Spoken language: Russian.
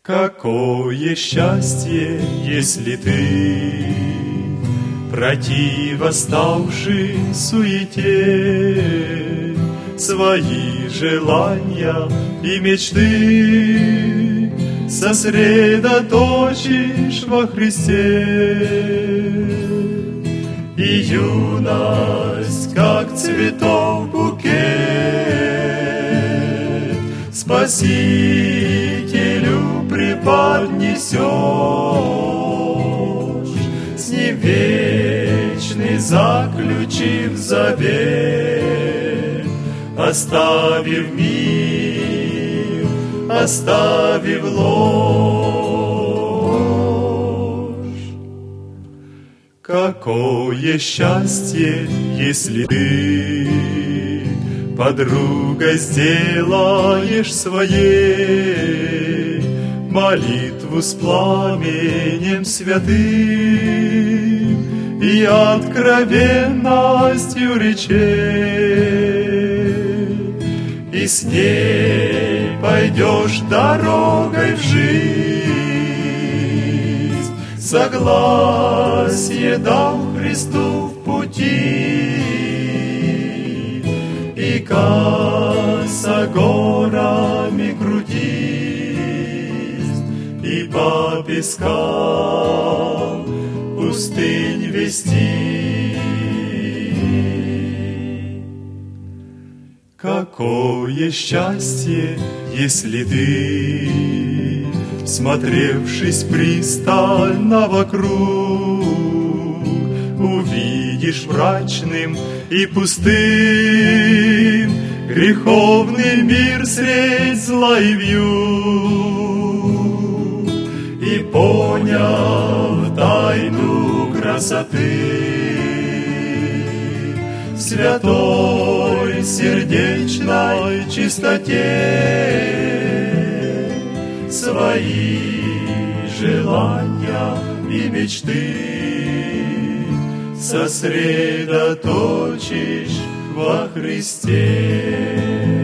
Какое счастье, если ты, противоставший суете, свои желания и мечты сосредоточишь во Христе. И юность, как цветов букет, Спасителю преподнесешь, с ним вечный заключив завет, оставив мир, оставив ложь. Какое счастье, если ты подругой сделаешь своей молитву с пламенем святым и откровенностью речей, и с ней пойдешь дорогой в жизнь, согласие дал Христу в пути. И косо горами крутись, и по пескам пустынь вести. Какое счастье, если ты, всмотревшись пристально вокруг, увидишь мрачным и пустым греховный мир средь зла и вьюг, и поняв тайну красоты в святой сердечной чистоте, свои желания и мечты сосредоточишь во Христе.